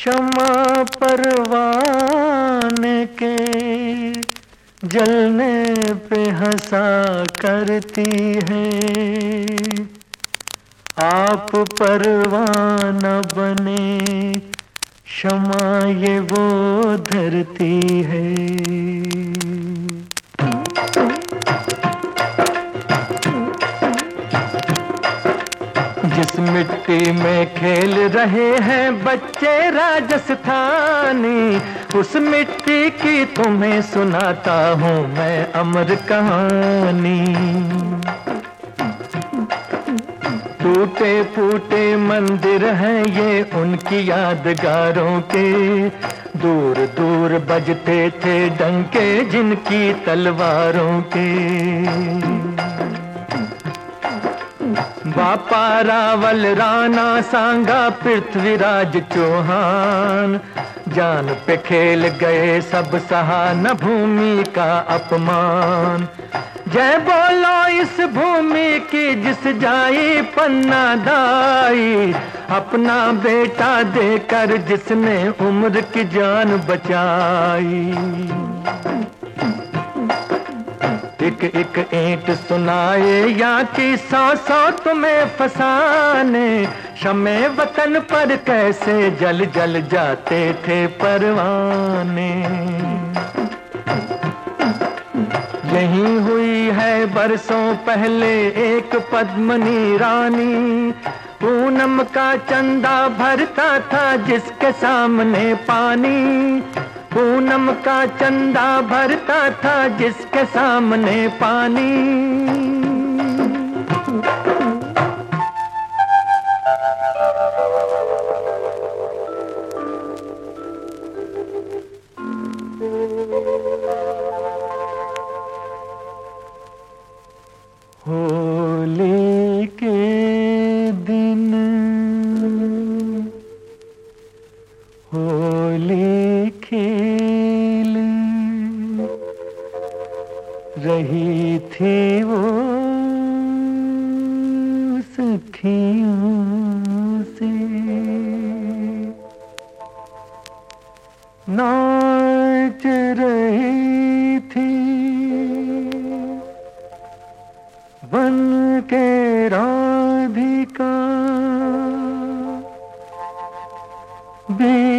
शमा परवाने के जलने पे हंसा करती है, आप परवाना बने शमा ये वो धरती है। जिस मिट्टी में खेल रहे हैं बच्चे राजस्थानी, उस मिट्टी की तुम्हें सुनाता हूँ मैं अमर कहानी। टूटे फूटे मंदिर हैं ये उनकी यादगारों के, दूर दूर बजते थे डंके जिनकी तलवारों के। बापा रावल राणा सांगा पृथ्वीराज चौहान, जान पे खेल गए सब सहा न भूमि का अपमान। जय बोलो इस भूमि की जिस जाई पन्ना दाई, अपना बेटा देकर जिसने उम्र की जान बचाई। एक एक ईंट सुनाए या कि सौ सौ तुम्हें फसाने, शमे वतन पर कैसे जल जल जाते थे परवाने। यही हुई है बरसों पहले एक पद्मनी रानी, पूनम का चंदा भरता था जिसके सामने पानी। पूनम का चंदा भरता था जिसके सामने पानी। होली के दिन होली खेल रही थी वो सखियों से, नाच रही थी बन के राधिका।